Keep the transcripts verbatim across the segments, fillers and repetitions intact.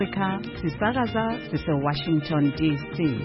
Africa sisakaza sise-Washington D C.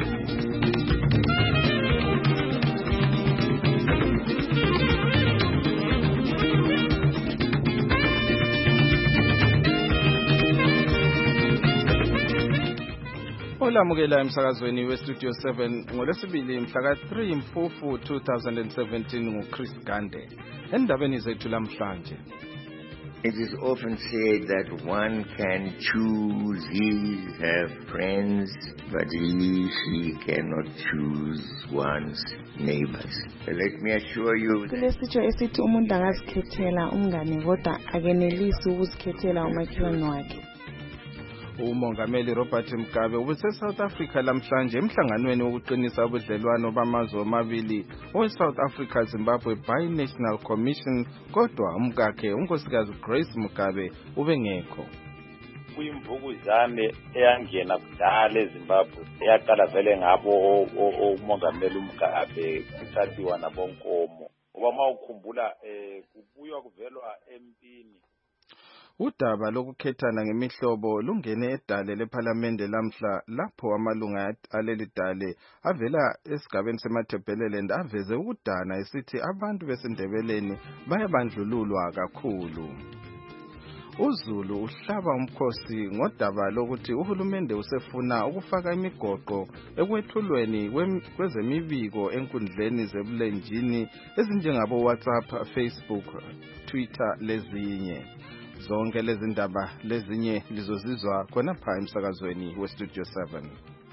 Olamukela emsakazweni we-Studio seven ngolwesibili mhla ka-three Mfufu two thousand seventeen nguChris Gande. Endabeni zethu lamhlanje. It is often said that one can choose his have friends, but he, she cannot choose one's neighbors. Let me assure you. Kulesitsho esithi umuntu angazikhethela umngane kodwa akenelisi ukuzikhethela umakhelwane wakhe. Umongameli Robert Mugabe ubese-South Africa lamhlanje emhlanganweni wokuqinisa ubudlelwano bamazwe omabili owe-South Africa Zimbabwe Bi-National Commission, kodwa umkakhe unkosikazi Grace Mugabe ubengekho. Kuyimvukuzane eyangena kudala eZimbabwe eyaqala vele ngabo umongameli uMgabe kuthathiwa nabonkomo. Ngoba mawukhumbula kubuywa kuvelwa empini. Udaba lokukhethana ngemihlobo lungene edale lephalamende lamhla lapho amalunga aleli dale avela esigabeni seMatabeleland aveze ukudana esithi abantu besindebeleni bayabandlululwa kakhulu. uZulu uhlaba umkhosi ngodaba lokuthi uhulumende usefuna ukufaka imigoqo ekwethulweni kwezemibiko enkundleni zebulenjini ezinjengabo WhatsApp, Facebook, Twitter lezinye. Zonke lezi ndaba lezinye lizozizwa khonapha emsakazweni we-Studio seven.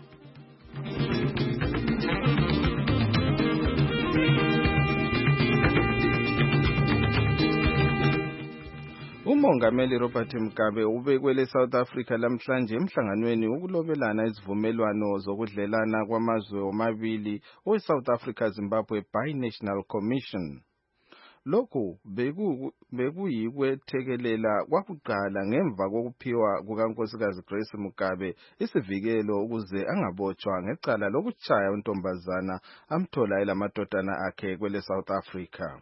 Umongameli Robert Mugabe ubekwele South Africa lamhlanje emhlanganweni wokulobelana izivumelwano zokudlelana kwamazwe omabili we-South Africa Zimbabwe Bi-National Commission. Lokhu bekuyikwethekelela kwakuqala ngemva kokuphiwa kukankosikazi Grace Mugabe isivikelo ukuze angabotshwa ngecala lokuchaya untombazana amthola elamadodana akhe kwele South Africa.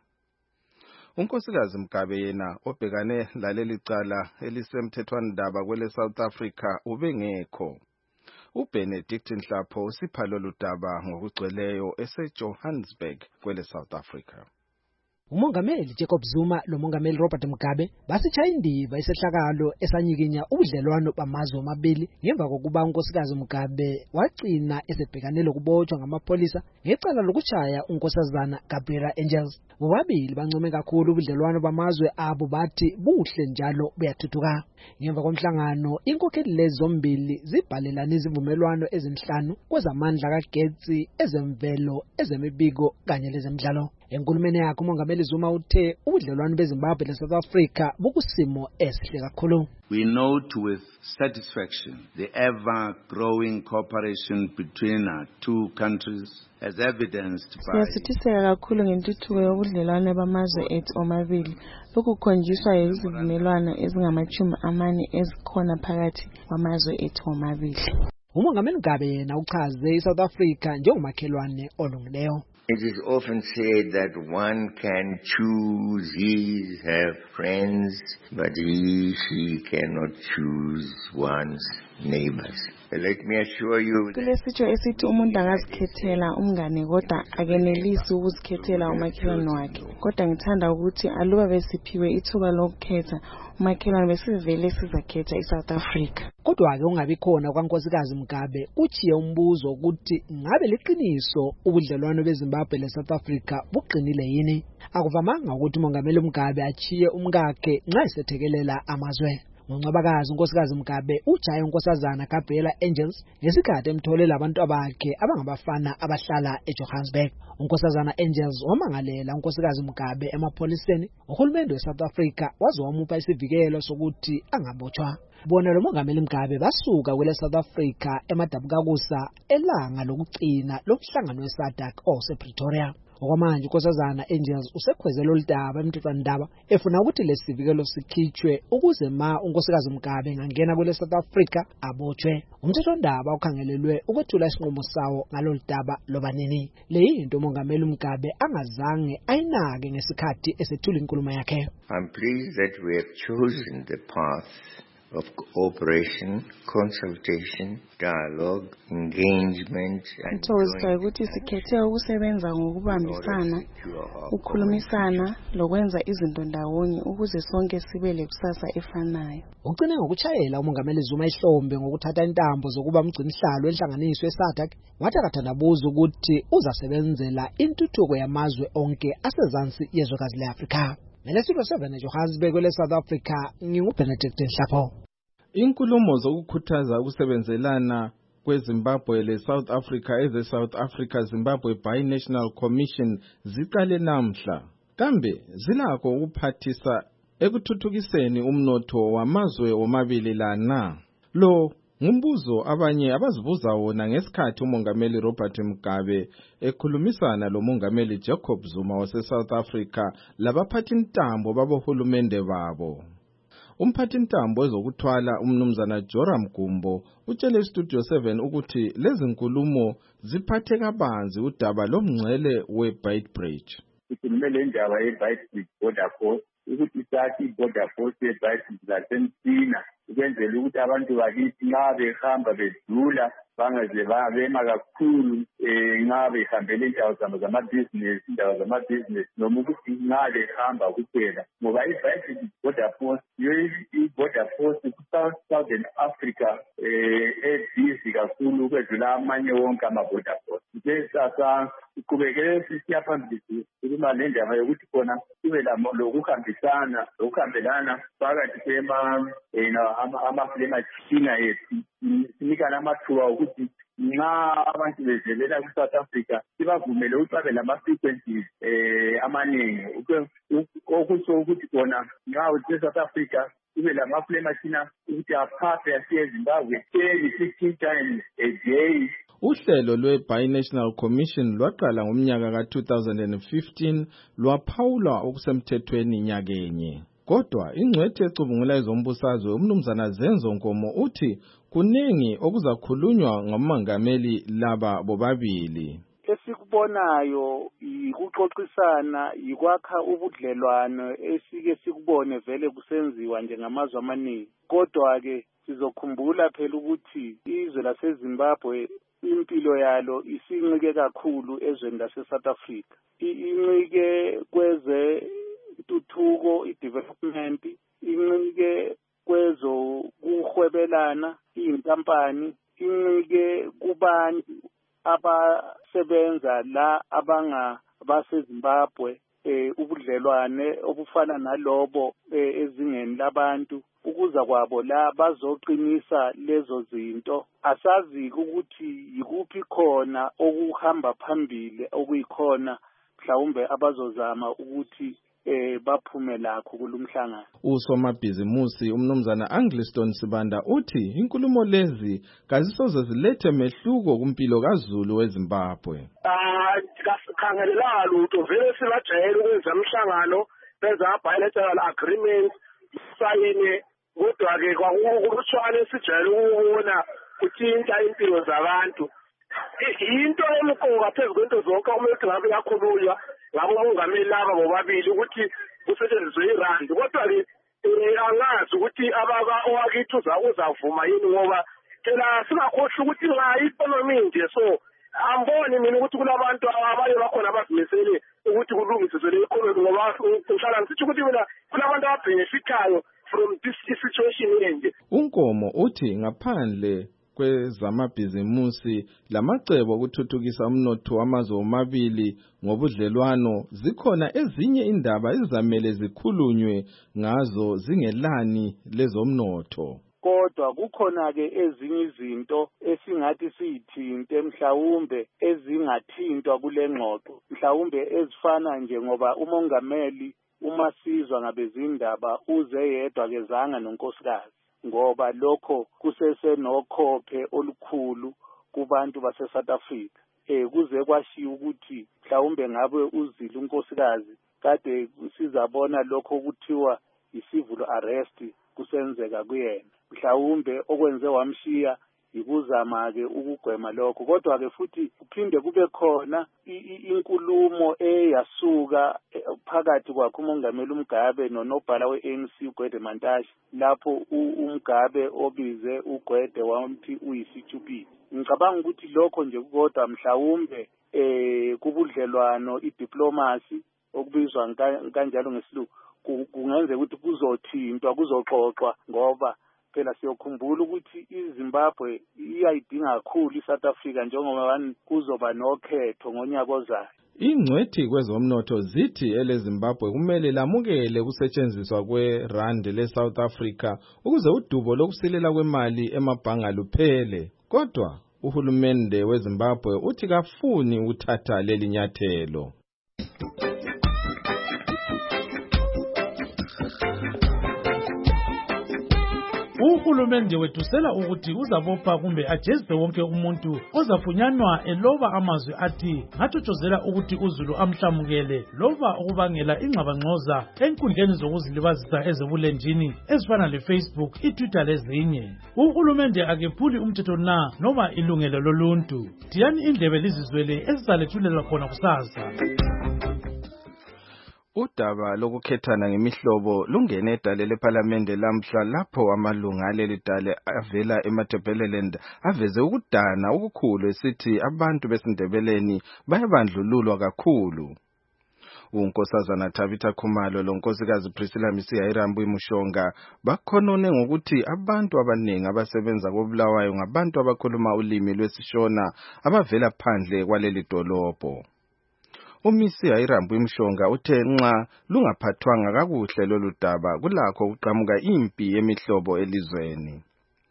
Unkosikazi Mugabe yena obhekane laleli cala elisemthethwandaba kwele South Africa ubengekho. uBenedict Nhlapho usipha lolu daba ngokugcweleyo eseJohannesburg kwele South Africa. Umongameli Jacob Zuma lomongameli Robert Mugabe basitshaya indiva isehlakalo esanyikinya ubudlelwano bamazwe omabili ngemva kokuba unkosikazi Mugabe wagcina esebhekane lokubotshwa ngamapholisa ngecala lokuchaya unkosazana Gabriela Angels. Bobabili bancome kakhulu ubudlelwano bamazwe abo bathi buhle njalo buyathuthuka. Ngemva komhlangano inkokheli lezi zombili zibhalelana izivumelwano ezinhlanu kwezamandla kagetsi, ezemvelo, ezemibiko kanye lezemidlalo. Enkulumeni yakhe umongameli Zuma uthe ubudlelwano beZimbabwe leSouth Africa bukusimo esihle kakhulu. We note with satisfaction the ever-growing cooperation between our two countries as evidenced by Siyasithiseka kakhulu ngentuthuko yobudlelwano bamazwe ethu omabili. Lokhu kukhonjiswa yizivumelwano ezingamachumi amane ezikhona phakathi kwamazwe ethu omabili. Umongameli Mugabe yena uchaze iSouth Africa njengomakhelwane olungileyo. It is often said that one can choose his have friends, but he, she cannot choose one's neighbors. Let me assure you. Kulesitsho esithi umuntu angazikhethela umngane kodwa akenelisi ukuzikhethela umakhelwane wakhe. Kodwa ngithanda ukuthi aluba besiphiwe ithuba lokukhetha umakhelwane besivele sizakhetha iSouth Africa. Kodwa ke ungabi khona kwankosikazi Mugabe uchiye umbuzo ukuthi ngabe liqiniso ubudlelwano beZimbabwe leSouth Africa buqinile yini. Akuvamanga ukuthi umongameli Mugabe achiye umkakhe nxa esethekelela amazwe. Ngoncwabakazi unkosikazi Mugabe ujaye unkosazana Gabriela Angels ngesikhathi emtholela abantu abakhe abangabafana abahlala eJohannesburg. Unkosazana Angels wamangalela unkosikazi Mugabe emapholiseni. Uhulumende weSouth Africa waze wamupha isivikelo sokuthi angabotshwa. Bona lo mongameli Mugabe basuka kwele South Africa emadabukakusa elanga lokugcina lomhlangano weSADC osePretoria. Okwamanje unkosazana Angels usekhwezela oludaba emthethwandaba efuna ukuthi lesivikelo sikhitshwe ukuze ma unkosikazi Mugabe ngangena kwele South Africa abotshwe. Umthethwandaba ukhangelelwe ukwethula isinqumo sawo ngalolu daba lobanini. Le yinto umongameli Mugabe angazange ayinake ngesikhathi esethula inkulumo yakhe. I'm pleased that we have chosen the path of cooperation, consultation, dialogue, engagement, and Ngithokozisa ukuthi sikhethe ukusebenza ngokubambisana, ukukhulumisana lokwenza izinto ndawonye ukuze sonke sibe lekusasa efanayo. Ugcine ngokuchayela umongameli Zuma ihlombe ngokuthatha intambo zokuba umgcinihlalo wenhlanganiso yeSADC, wathi akathandabuza ukuthi uzasebenzela intuthuko yamazwe onke asezansi yezwekazi leAfrika. Melesilo seven Johannesburg kwele South Africa, nginguBenedict Nhlapho. Inkulumo zokukhuthaza ukusebenzelana kweZimbabwe leSouth Africa eze South Africa Zimbabwe Binational Commission ziqale namhla, kambe zilakho ukuphathisa ekuthuthukiseni umnotho wamazwe omabili lana. Lo ngumbuzo abanye abazibuza wona ngesikhathi umongameli Robert Mugabe ekhulumisana lomongameli Jacob Zuma wase South Africa labaphathi ntambo babohulumende babo. Umphathi ntambo ezokuthwala umnumzana Joram Gumbo utshele Studio seven ukuthi lezi nkulumo ziphathe kabanzi udaba lomngcele weBeitbridge. Sikhulumele indaba yeBeitbridge border force ukuthi sathi border force yeBeitbridge lasemthina ukwenzela ukuthi abantu bakithi nxa behamba bedlula bangaze babema kakhulu nxa behambele indawo zabo zamabhizinesi indawo zamabhizinesi noma ukuthi nxa behamba kuphela ngoba iBeitbridge border force i-border force ku-South Southern Africa ebhizi kakhulu ukwedlula amanye wonke ama-border force. Nje sasa siqhubekele sisiya phambili kuluma le ndaba yokuthi khona kube lokuhambisana lokuhambelana phakathi kwema amaflema thina yethu sinika namathuba ukuthi nxa abantu bezelela ku-South Africa sibavumele ukuthi babe lama-frequencies amaningi okutsho ukuthi khona nxa use-South Africa kube lamaflema thina ukuthi aphaphe asiye eZimbabwe ten fifteen times a day. Uhlelo lwe-Binational Commission lwaqala ngomnyaka ka two thousand fifteen lwaphawula okusemthethweni nyakenye. Kodwa ingcwethi ecubungula ezombusazwe umnumzana Zenzo Nkomo uthi kuningi okuzakhulunywa ngomongameli laba bobabili. Esikubonayo ikuxoxisana yikwakha ubudlelwano esike sikubone vele kusenziwa njengamazwe amaningi. Kodwa ke sizokhumbula phela ukuthi izwe laseZimbabwe impilo yalo isincike kakhulu ezweni lase-South Africa. Incike kweze intuthuko, i-development, incike kwezo kuhwebelana, inkampani, incike kubantu abasebenza la abanga baseZimbabwe eh ubudlelwane obufana nalobo ezingeni labantu ukuza kwabo la bazoqinisa lezo zinto. Asazi ukuthi yikuphi khona okuhamba phambili okuyikhona mhlawumbe abazozama ukuthi eh baphume lakho kulumhlangano. Usomabhizimusi umnumzana Angliston Sibanda uthi inkulumo lezi kazisoze zilethe mehluko kumpilo kaZulu weZimbabwe. Ah khangelela lutho vele sibajayela ukwenza umhlangano benza bilateral agreement sayine kodwa ke kwakukushwane sijayela ukubona kuthinta impilo zabantu. Into emqoka phezulu kwento zonke umuntu ngabe yakhulunywa ngabo mongameli laba bobabili ukuthi kusetshenziswe irand kodwa ke angazi ukuthi abaka owakithi uzavuma yini ngoba phela singakhohlwa ukuthi la economy nje so amboni mina ukuthi kulabantu abanye bakhona abazimisele ukuthi kulungiswe le economy ngoba ngihlala ngisithi ukuthi mina kulabantu ababhenefitayo from this situation nje. Unkomo uthi ngaphandle kwezamabhizimusi lamacebo okuthuthukisa umnotho wamazwe omabili ngobudlelwano zikhona ezinye indaba ezamele zikhulunywe ngazo zingelani lezomnotho. Kodwa kukhona ke ezinye izinto esingathi siyithinte mhlawumbe ezingathintwa kule ngxoxo mhlawumbe ezifana nje ngoba umongameli uma sizwa ngabezindaba uze yedwa kezanga nonkosikazi ngoba lokho kusese nokhophe olukhulu kubantu base-South Africa. Eh kuze kwashiya ukuthi mhlawumbe ngabe uzile unkosikazi kade sizabona lokho ukuthiwa i-civil arrest kusenzeka kuyena. Mhlawumbe okwenze wamshiya ikuzama-ke ukugwema lokho. Kodwa-ke futhi kuphinde kube khona inkulumo eyasuka phakathi kwakhe uMongameli uMgabe nonobhala we-A N C uGwede Mantashe, lapho uMgabe obize uGwede wamthi uyisithupili. Ngicabanga ukuthi lokho nje kodwa mhlawumbe eh kubudlelwano idiplomasi okubizwa kanjalo ngesiLungu kungenze ukuthi kuzothintwa kuzoxoxwa, ngoba phela siyokhumbula ukuthi iZimbabwe iyayidinga kakhulu iSouth Africa njengoba kuzoba nokhetho ngonyaka ozayo. Ingcwethi kwezomnotho zithi eleZimbabwe kumele lamukele ukusetshenziswa kwerand leSouth Africa ukuze udubo lokusilela kwemali emabhanga luphele. Kodwa uhulumende weZimbabwe uthi kafuni ukuthatha leli nyathelo. Uhulumende wethusela ukuthi uzabopha kumbe ajezise wonke umuntu ozafunyanwa eloba amazwi athi ngathotshozela ukuthi uZulu amhlamukele loba ukubangela ingxabangxoza enkundleni zokuzilibazisa ezebulenjini ezifana leFacebook, iTwitter lezinye. Uhulumende akephuli umthetho na noma ilungelo loluntu. Diyani indlebe lizizwele esizalethulela khona kusasa. Udaba lokukhethana ngemihlobo lungene edale leParliament lamhla lapho amalunga aleli dale avela eMatabeleland aveze ukudana okukhulu esithi abantu besindebeleni bayabandlululwa kakhulu. Unkosazana Tabitha Khumalo lonkosikazi Priscilla Misiya Mushonga bakhonone ngokuthi abantu abaningi abasebenza koBulawayo ngabantu abakhuluma ulimi lwesiShona abavela phandle kwaleli dolobho. Umisiya Irambu Mshonga uthe nxa lungaphathwanga kakuhle lolu daba kulakho ukuqhamuka impi yemihlobo elizweni.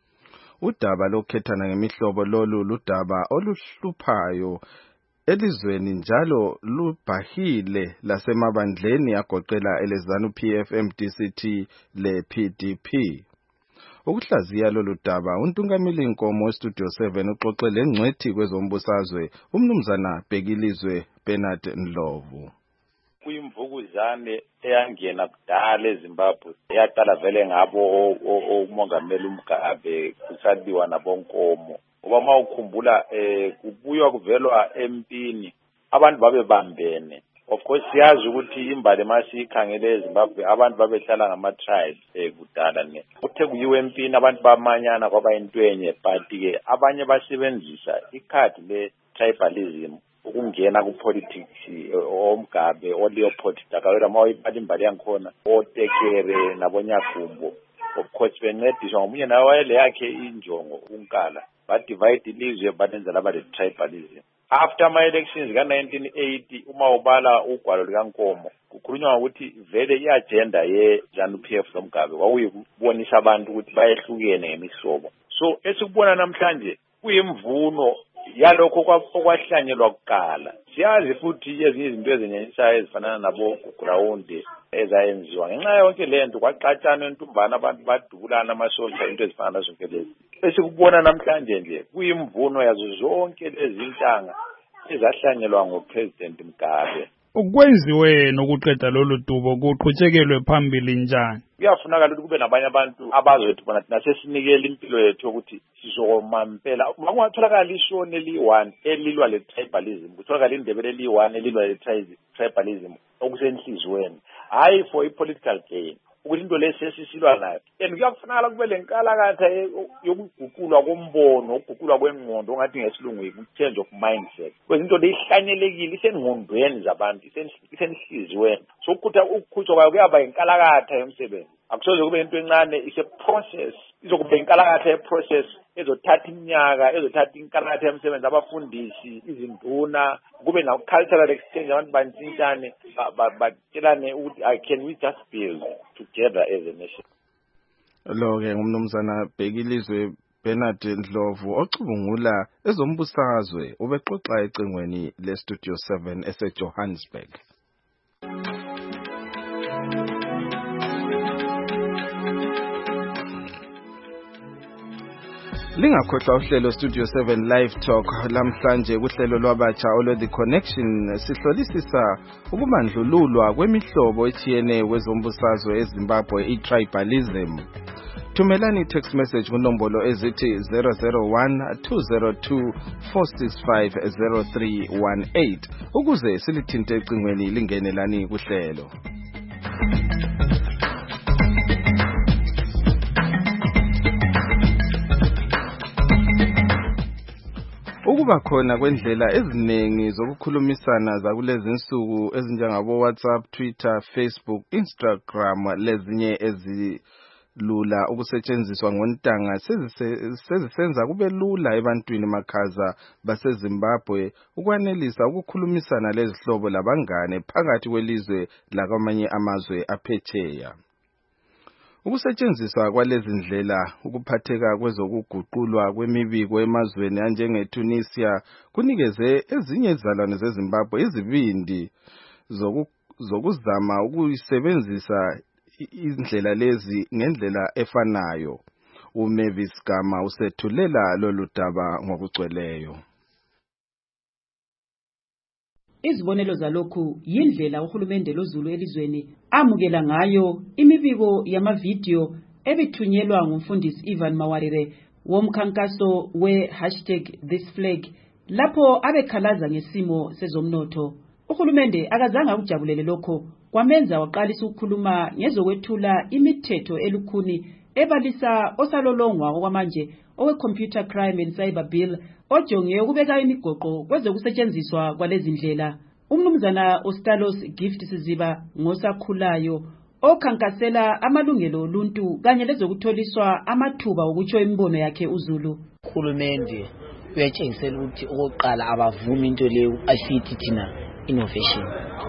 Udaba lokukhethana ngemihlobo lolu ludaba oluhluphayo elizweni njalo lubhahile lasemabandleni agoqela eleZANU P F M D C T le P D P. Ukuhlaziya lolu daba untungameli inkomo weStudio seven uxoxele ngcwethi kwezombusazwe umnumzana Bhekilizwe Bernard Ndlovu. Kuyimvukuzane eyangena kudala eZimbabwe yaqala vele ngabo uMongameli uMgabe kusadiwa nabonkomo. Ngoba mawukhumbula eh kubuywa kuvelwa empini abantu babebambene. Of course siyazi ukuthi imbali masikhangele eZimbabwe abantu babehlala ngama tribes eh kudala ne. Uthe kuyiwe empini abantu bamanyana kwaba intwenye, but ke abanye basebenzisa ikhadi le tribalism ukungena ku politics oMgabe oLeopold Dakawela mawuyibali imbali yankhona oTekere nabonyakumbo. Of course bencediswa ngomunye nawe wayele yakhe injongo unkala ba divide ilizwe badenza laba le tribalism. After my elections ka nineteen eighty uma ubala ugwalo likaNkomo kukhulunywa ukuthi vele iagenda ye ZANU P F loMgabe wawuyibonisa abantu ukuthi bayehlukene ngemihlobo. So esikubona namhlanje kuyimvuno yalokho okwahlanyelwa kuqala. Siyazi futhi ezinye izinto ezenyenyisa ezifana nabo ground ezayenziwa ngenxa yonke lento kwaqatshana entumbana abantu badulana amasosha into ezifana nazo zonke lezi. Esikubona namhlanje nje kuyimvuno yazo zonke lezi intanga ezahlanyelwa ngoPresident Mugabe. Ukwenziwe nokuqeda lolu dubo kuqhutshekelwe phambili njani? Kuyafunakala ukuthi kube nabanye abantu abazothi bona thina sesinikele impilo yethu ukuthi sizomampela. Makungatholakala ishoni eli-one elilwa le-tribalism, kutholakala indebele eli-one elilwa le-tribalism okusenhlizweni, hayi for i-political gain. Ukuthi into lesesisilwa nayo and kuyafunakala kube lenkalakatha yokuguqulwa kombono, ukuguqulwa kwengqondo ongathi ngesilungu yi-change of mindset. Because into leyihlanyelekile isengqondweni zabantu, isenhlizweni. So ukutha ukukhutshwa kwayo kuyaba inkalakatha yomsebenzi. Akusoze kube into encane, is a process. Izokuba inkalakatha ye-process ezothatha iminyaka, ezothatha inkalakatha yomsebenzi, abafundisi, izinduna, kube na cultural exchange, abantu bantshintshane batshelane ukuthi can we just build together as a nation. Lo ke ngumnumzana Bhekilizwe Bernard Ndlovu ocubungula ezombusazwe ubexoxa ecingweni leStudio seven eseJohannesburg. Lingakhohlwa uhlelo Studio seven Live Talk lamhlanje kuhlelo lwabatsha olo The Connection sihlolisisa ukubandlululwa kwemihlobo ethiyene kwezombusazwe eZimbabwe itribalism. Thumelani text message kunombolo ezithi zero zero one two zero two four six five zero three one eight ukuze silithinte ecingweni lingenelani kuhlelo. Ukuba khona kwendlela eziningi zokukhulumisana zakulezi insuku ezinjengabo WhatsApp, Twitter, Facebook, Instagram lezinye ezilula ukusetshenziswa ngontanga sezisenza kube lula ebantwini makhaza baseZimbabwe ukwanelisa ukukhulumisana lezihlobo labangane phakathi kwelizwe lakwamanye amazwe aphetsheya. Ukusetshenziswa kwalezi ndlela ukuphatheka kwezokuguqulwa kwemibiko emazweni anjengeTunisia kunikeze ezinye izizalwane zeZimbabwe izibindi zokuzama ukuyisebenzisa indlela lezi ngendlela efanayo. uMavis Gama usethulela lolu daba ngokugcweleyo. Izibonelo zalokhu yindlela uhulumende loZulu elizweni amukela ngayo imibiko yamavidiyo ebithunyelwa ngumfundisi Ivan Mawarire womkhankaso we hashtag this flag lapho abekhalaza ngesimo sezomnotho. Uhulumende akazange akujabulele lokho kwamenza waqalisa ukukhuluma ngezokwethula imithetho elukhuni ebalisa osalolongwa okwamanje owe Computer Crime and Cyber Bill ojonge ukubeka imigoqo kwezokusetshenziswa kwalezi ndlela. Umnumzana Ostalos Gift Siziba ngosakhulayo okhankasela amalungelo oluntu kanye lezokutholiswa amathuba okutsho imibono yakhe uZulu. Uhulumende uyatshengisela ukuthi oqala abavumi into leyo asithi thina innovation.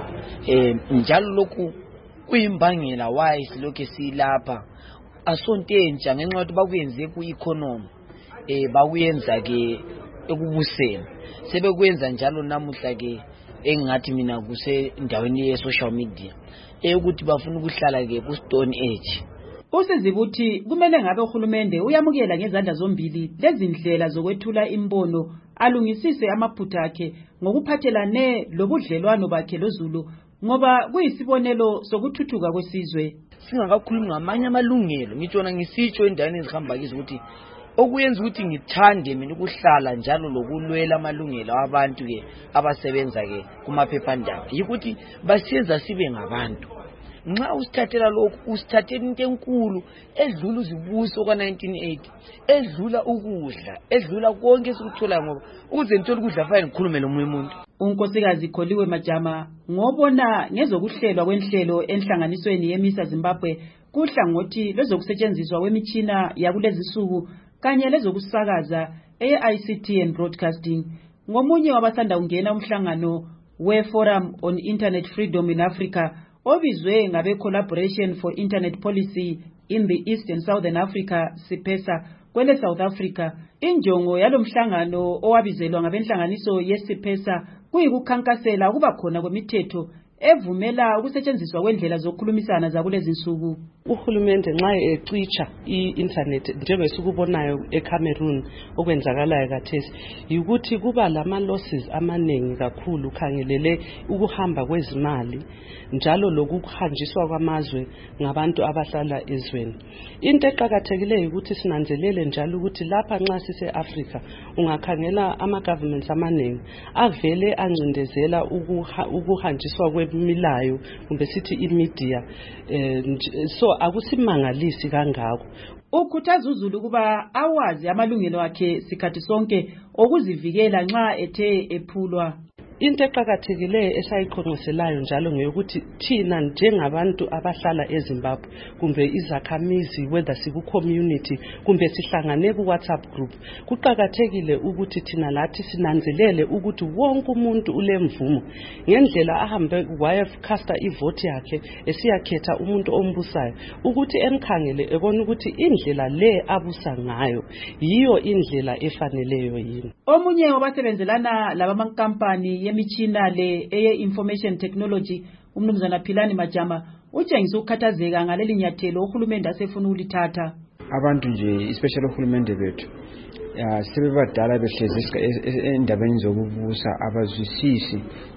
Eh njalo lokhu kuyimbangela why silokho silapha asontentsha ngenxa yokuthi bakuyenze ku-economy eh bakuyenza ke ekubuseni sebekwenza njalo namuhla ke engathi mina kuse ndaweni ye social media eyokuthi bafuna ukuhlala ke ku stone age. Usizibuthi kumele ngabe uhulumende uyamukela ngezandla zombili lezi ndlela zokwethula imbono alungisise amaphutha akhe ngokuphathelane lobudlelwano bakhe loZulu ngoba kuyisibonelo sokuthuthuka kwesizwe. Singakakhulumi ngamanye amalungelo ngitshona ngisitsho endaweni ezihamba kizo ukuthi okuyenza ukuthi ngithande mina ukuhlala njalo lokulwela amalungelo abantu ke abasebenza ke kumaphephandaba yikuthi basiyenza sibe ngabantu. Nxa usithathela lokhu usithathela into enkulu edlula uzibuso kwa nineteen eighty edlula ukudla edlula konke esikuthola ngoba ukuze ngithola ukudla fanele ngikhulume lomunye umuntu. Unkosikazi Kholiwe Majama ngobona ngezokuhlelwa kwenhlelo enhlanganisweni yemisa Zimbabwe kuhlangothi lezokusetshenziswa kwemitshina yakulezi insuku kanye lezokusakaza e-I C T and broadcasting. Ngomunye wabasanda ungena umhlangano we Forum on Internet Freedom in Africa obizwe ngabe Collaboration for Internet Policy in the East and Southern Africa SIPESA kwele South Africa. Injongo yalomhlangano owabizelwa ngabenhlanganiso yeSIPESA kuyikukhankasela kuba khona kwemithetho evumela ukusetshenziswa kwendlela zokukhulumisana zakulezi insuku. Uhulumende nxa ecitsha i-internet njengesikubonayo eCameroon okwenzakalayo kathesi ukuthi kuba lama losses amanengi kakhulu khangelele ukuhamba kwezimali njalo lokuhanjiswa kwamazwe ngabantu abahlala ezweni. Into eqhakathekileyo ukuthi sinanzelele njalo ukuthi lapha nxa sise Africa ungakhangela ama governments amanengi avele ancindezela ukuhanjiswa kwemilayo kumbe sithi imedia eh, so akusimangalisi kangako. Ukhuthaza uZulu kuba awazi amalungelo akhe sikhathi sonke okuzivikela nxa ethe ephulwa. Into eqhakathekileyo esayiqhonqoselayo njalo ngeyokuthi thina njengabantu abahlala eZimbabwe kumbe izakhamizi whether siku community kumbe sihlangane ku WhatsApp group kuqhakathekile ukuthi thina lathi sinanzelele ukuthi wonke umuntu ulemvumo ngendlela ahambe wayecasta ivote yakhe esiyakhetha umuntu ombusayo ukuthi emkhangele ebona ukuthi indlela le abusa ngayo yiyo indlela efaneleyo yini. Omunye wabasebenzelana labamankampani yemichina le eye information technology umnumzana Philani Majama utshengisa ukukhathazeka ngaleli nyathelo uhulumende asefuna ukulithatha. Abantu nje especially uhulumende bethu ya sebebadala behlezi endabeni zokubusa abazwisisi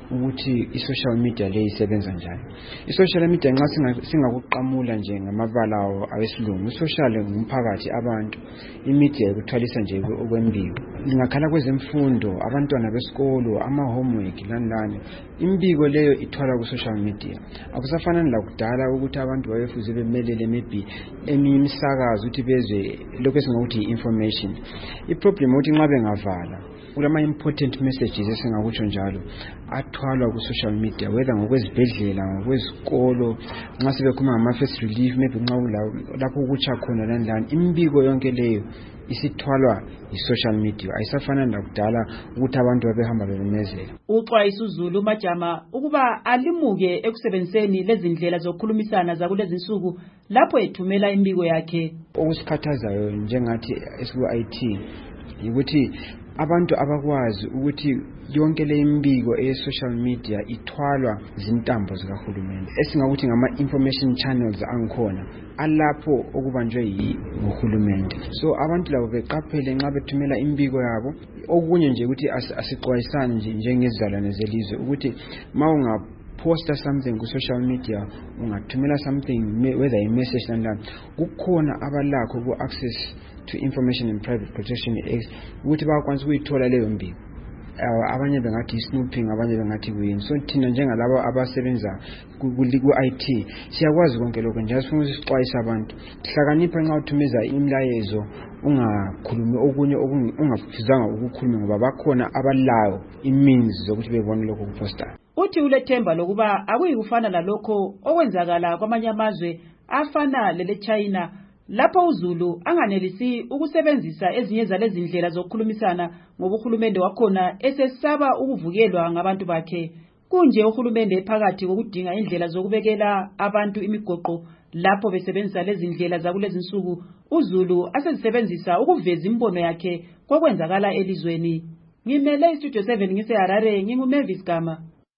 ukuthi i-social media le isebenza njani. I-social media nxa singakuqamula nje ngamabala awesilungu, i-social ngumphakathi abantu, i-media ikuthwalisa nje okwembiko. Ingakhala kwezemfundo, abantwana besikolo, ama-homework lani lani, imbiko leyo ithwala ku-social media. Akusafanani lakudala ukuthi abantu babefuze bemelele maybe eminye imisakazo ukuthi bezwe lokho esingakuthi i-information. I-problem ukuthi nxa bengavala kulama important messages esingakutsho njalo athwalwa ku-social media, whether ngokwezibhedlela, ngokwezikolo, nxa sebekhuluma ngama-first relief, maybe nxa lapho ukutsha khona lani lani, imbiko yonke leyo isithwalwa i-social media. Ayisafanani lakudala ukuthi abantu babehamba bebemezela. Uxwayisa uZulu uMajama ukuba alimuke ekusebenziseni lezi ndlela zokukhulumisana zakulezi insuku lapho ethumela imbiko yakhe. Okusikhathazayo njengathi esiku-I T ukuthi abantu abakwazi ukuthi yonke le imbiko e-social media ithwalwa zintambo zikahulumeni esingakuthi ngama-information channels angikhona alapho okubanjwe yi-uhulumende. So abantu labo beqaphele nxa bethumela imbiko yabo. Okunye nje ukuthi asixwayisane nje njengezizalwane zelizwe ukuthi ma unga poster something ku social media, ungathumela something, whether a message and that, kukhona abalakho ku access to Information and Private Protection Act ukuthi bakwanisa ukuyithola leyo mbiko. Abanye bengathi snooping, abanye bengathi kuyini. So thina njengalabo abasebenza ku-I T siyakwazi konke lokho nje. Sifuna usixwayisa abantu hlakanipha nxa uthumeza imlayezo, ungakhulumi okunye ungafuzanga ukukhuluma ngoba bakhona abalayo imeans zokuthi bebone lokho kuposta. Uthi ulethemba lokuba akuyikufana nalokho okwenzakala kwamanye amazwe afana lele China lapho uZulu anganelisi ukusebenzisa ezinye zalezi ndlela zokukhulumisana ngoba uhulumende wakhona esesaba ukuvukelwa ngabantu bakhe. Kunje uhulumende ephakathi kokudinga indlela zokubekela abantu imigoqo lapho besebenzisa lezi ndlela zakulezi insuku, uZulu asezisebenzisa ukuveza imbono yakhe kokwenzakala elizweni. Ngimele iStudio seven ngise Harare, nginguMavis Gama.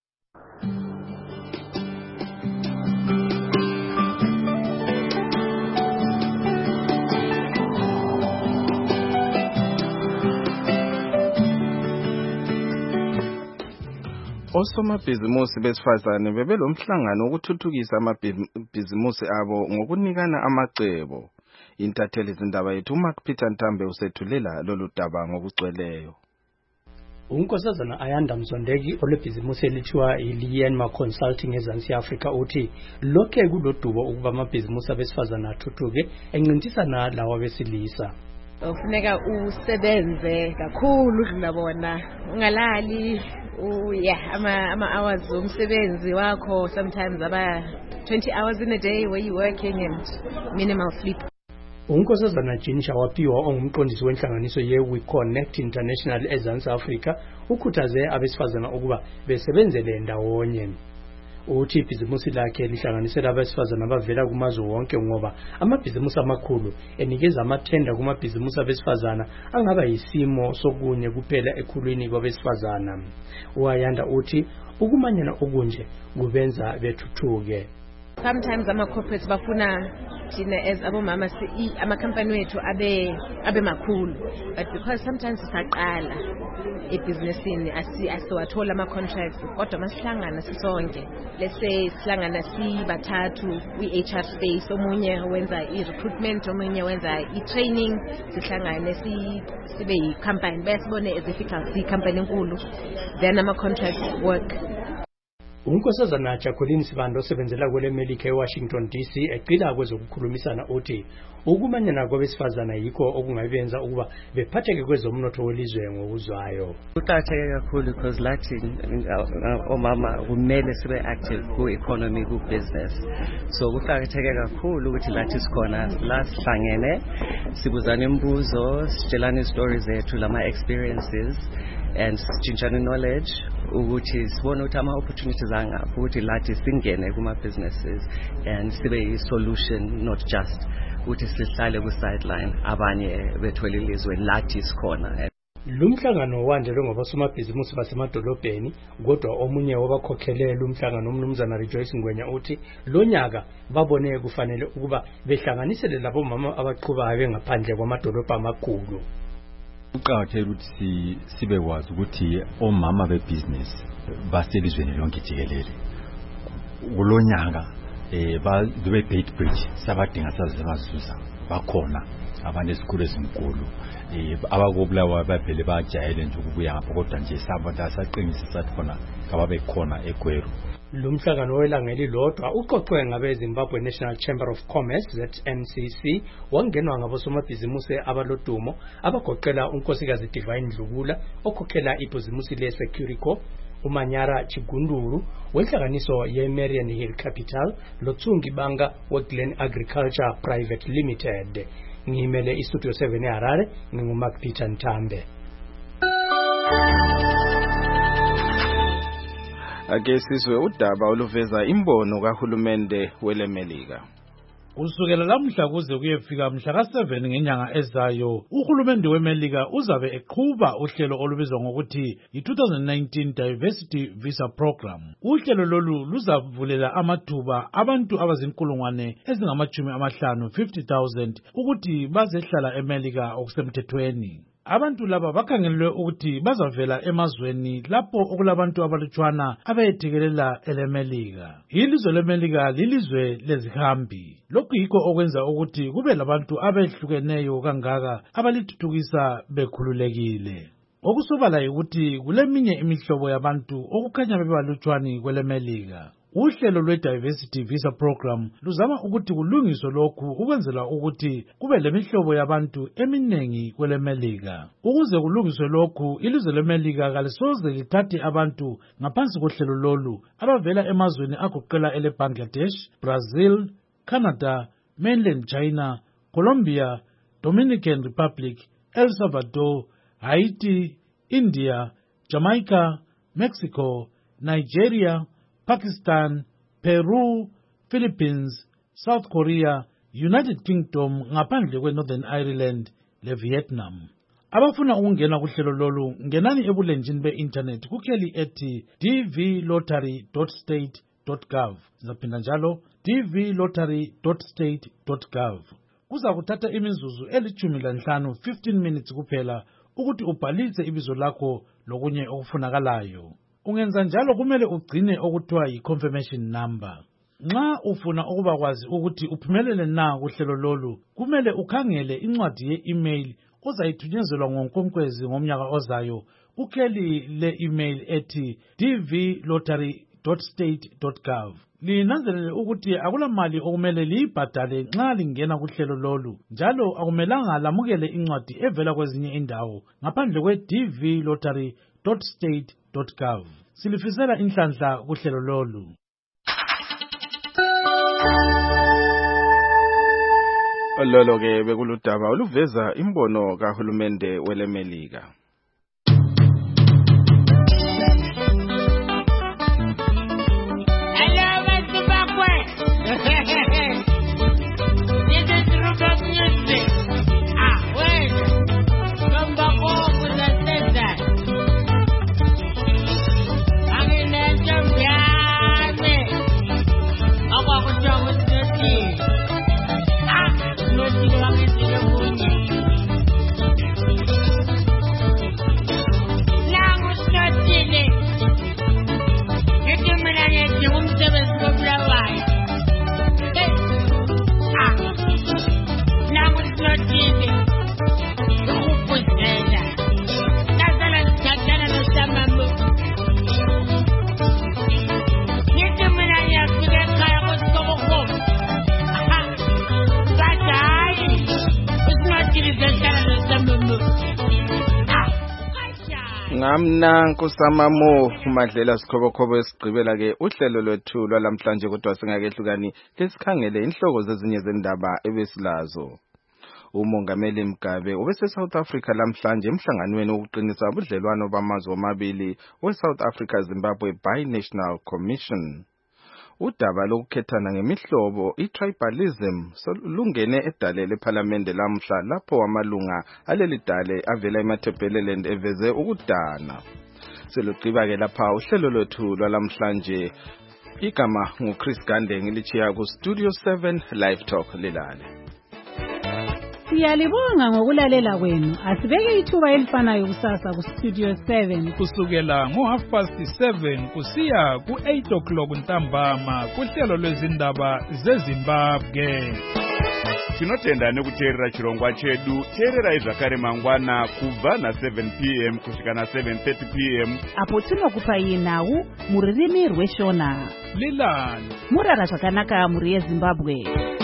Osomabhizimusi besifazane bebelomhlangano ukuthuthukisa amabhizimusi abo ngokunikana amacebo. Intatheli izindaba yethu Mark Peter Ntambe usethulela lolu daba ngokugcweleyo. Unkosazana Ayanda Mzondeki olebhizimusi elithiwa iLienma Consulting eZansi Africa uthi lokhe kulodubo ukuba amabhizimusi abesifazane athuthuke encintisana lawa besilisa. Ufuneka usebenze kakhulu udlula bona, ungalali, yeah, ama ama hours umsebenzi wakho, sometimes aba twenty hours in a day where you working and minimal sleep. Unkosazana Jinisha wapiwa ongumqondisi wenhlanganiso ye-We Connect International eZansi Africa ukhuthaze abesifazana ukuba besebenzele ndawonye. Uthi ibhizimusi lakhe lihlanganisela abesifazana abavela kumazwe wonke ngoba amabhizimusi amakhulu enikeza amathenda kumabhizimusi abesifazana angaba yisimo sokunye kuphela ekhulwini kwabesifazana. Uayanda uthi ukumanyana okunje kubenza bethuthuke. Sometimes ama corporates bafuna thina as abomama si ama company wethu abe abe makhulu, but because sometimes sisaqala ebusinessini asi asiwathola ama contracts kodwa masihlangana sisonke, let's say sihlangana si bathathu we H R space, omunye wenza i recruitment, omunye wenza i training, sihlangane si sibe i company besibone as if it's company enkulu, then ama contracts work. Unkosazana Jacqueline Sibando osebenzela kwele America eWashington D C eqila kwezokukhulumisana uthi ukumanyana kwabesifazana yikho okungabenza ukuba bephatheke kwezomnotho welizwe ngokuzwayo. Kuqakatheke kakhulu because lathi omama kumele sibe active ku economy, ku business. So kuqakatheke kakhulu ukuthi lathi sikhona la sihlangene sibuzana imibuzo, sitshelana stories zethu, lama experiences and sitshintshana knowledge ukuthi sibone ukuthi ama opportunities angaphi ukuthi lathi singene kuma businesses and sibe i solution, not just ukuthi sihlale ku sideline abanye bethwele ilizwe lathi sikhona. Lumhlangano wandelwe ngabasomabhizimusi basemadolobheni kodwa omunye wabakhokhelela umhlangano umnumzana Rejoice Ngwenya uthi lonyaka babone kufanele ukuba behlanganisele labo mama abaqhubayo bengaphandle kwamadolobha amakhulu. Uqakathekile ukuthi sibe kwazi ukuthi omama bebusiness baselizweni lonke jikelele kulonyaka eh ba the Bait Bridge sabadinga sazimazuza bakhona abantu esikhulu esinkulu eh abakobulawa baphele bajayele nje ukubuya ngapha kodwa nje sabona saqinisa sathi khona kababe khona eGweru. Lumhlangano welangeli lodwa uqoqwe ngabe Zimbabwe National Chamber of Commerce Z N C C wangenwa ngabosomabhizimusi abalodumo abagoqela unkosikazi Divine Dlugula okhokhela ibhizimusi le Securico, uManyara Chigunduru wenhlanganiso ye Marian Hill Capital loTsungi Banga weGlen Agriculture Private Limited. Ngimele iStudio seven eHarare nginguMark Peter Ntambe. Ake sizwe udaba oluveza imbono kahulumende welemelika. Kusukela lamhla kuze kuyefika mhla ka seven ngenyanga ezayo uhulumende wemelika uzabe eqhuba uhlelo olubizwa ngokuthi i twenty nineteen Diversity Visa Program. Uhlelo lolu luzavulela amathuba abantu abazinkulungwane ezingamachumi amahlanu fifty thousand ukuthi bazehlala emelika okusemthethweni. Abantu laba bakhangelwe ukuthi bazavela emazweni lapho okulabantu abalutshwana abayethekelela elemelika. Ilizwe lemelika lilizwe lezihambi. Lokhu yikho okwenza ukuthi kube labantu abehlukeneyo kangaka abalithuthukisa bekhululekile. Okusobala ukuthi kuleminye imihlobo yabantu okukhanya bebalutshwani kwelemelika. Uhlelo lwe-Diversity Visa Program luzama ukuthi kulungiswe lokhu ukwenzela ukuthi kube lemihlobo yabantu eminengi kwelemelika. Ukuze kulungiswe lokhu, ilizwe lemelika kalisoze lithathe abantu ngaphansi kohlelo lolu abavela emazweni agoqela ele Bangladesh, Brazil, Canada, mainland China, Colombia, Dominican Republic, El Salvador, Haiti, India, Jamaica, Mexico, Nigeria, Pakistan, Peru, Philippines, South Korea, United Kingdom ngaphandle kwe Northern Ireland le Vietnam. Abafuna ukungena kuhlelo lolu ngenani ebulenjini be-internet kukheli ethi d v lottery dot state dot gov. Zaphinda njalo d v lottery dot state dot gov. Kuza kuthatha imizuzu elithumi lanhlanu fifteen minutes kuphela ukuthi ubhalise ibizo lakho lokunye okufunakalayo. Ungenza njalo kumele ugcine okuthiwa yi-confirmation number. Nxa ufuna ukuba kwazi ukuthi uphumelele na kuhlelo lolu, kumele ukhangele incwadi ye-email ozayithunyezela ngoNkwenkwezi ngomnyaka ozayo kukheli le-email ethi d v lottery dot state dot gov. Linanzelele ukuthi akulamali okumele liyibhadale nxa lingena kuhlelo lolu, njalo akumelanga lamukele incwadi evela kwezinye indawo ngaphandle kwe-d v lottery dot state dot gov. Silifisela inhlanhla kuhlelo lolu. Lolo ke bekuludaba oluveza imbono kahulumende welemelika. Ngamna nkusamamo umadlela sikhobokhobo esigqibela ke uhlelo lwethu lwalamhlanje kodwa singakehlukani lesikhangele inhloko zezinye zendaba ebesilazo. Umongameli Mugabe ubese South Africa lamhlanje emhlanganweni wokuqinisa ubudlelwano bamazwe omabili we-South Africa Zimbabwe Bi-National Commission. Udaba lokukhethana ngemihlobo i-tribalism lungene edale lePhalamende lamhla lapho amalunga alelidale avela eMatabeleland eveze ukudana. Selugqiba ke lapha uhlelo lwethu lwalamhlanje. Igama nguChris Gande ngilichiya ku Studio seven Live Talk lelale. Siyalibonga ngokulalela kwenu. Asibeke ithuba elifanayo kusasa ku Studio seven kusukela ngo half past seven kusiya ku eight o'clock ntambama kuhlelo lwezindaba zeZimbabwe. Tinotenda nekuteerera chirongwa chedu. Teerera zvakare mangwana kubva na seven p m kusvika na seven thirty p m apo tinokupai nhau muririmi rweshona. Lilani murara zvakanaka muri yeZimbabwe.